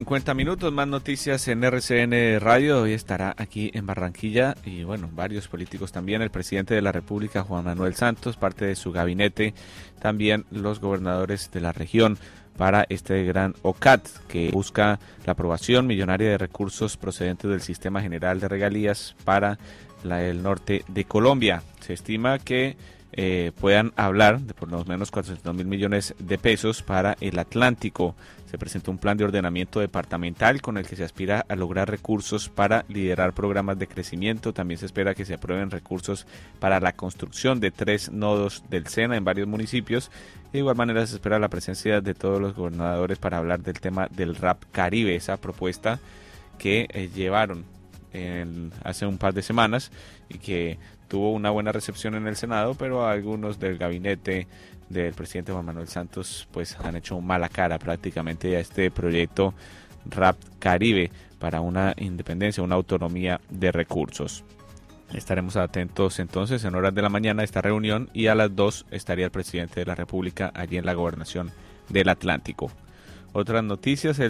50 minutos, más noticias en RCN Radio. Hoy estará aquí en Barranquilla y bueno, varios políticos también, el presidente de la República, Juan Manuel Santos, parte de su gabinete, también los gobernadores de la región para este gran OCAT que busca la aprobación millonaria de recursos procedentes del Sistema General de Regalías para el norte de Colombia. Se estima que puedan hablar de por lo menos 400.000 millones de pesos para el Atlántico. Se presentó un plan de ordenamiento departamental con el que se aspira a lograr recursos para liderar programas de crecimiento. También se espera que se aprueben recursos para la construcción de 3 nodos del SENA en varios municipios. De igual manera se espera la presencia de todos los gobernadores para hablar del tema del RAP Caribe, esa propuesta que llevaron hace un par de semanas y que tuvo una buena recepción en el Senado, pero algunos del gabinete del presidente Juan Manuel Santos pues han hecho mala cara prácticamente a este proyecto RAP Caribe para una independencia, una autonomía de recursos. Estaremos atentos entonces en horas de la mañana a esta reunión y a las 2 estaría el presidente de la República allí en la gobernación del Atlántico. Otras noticias.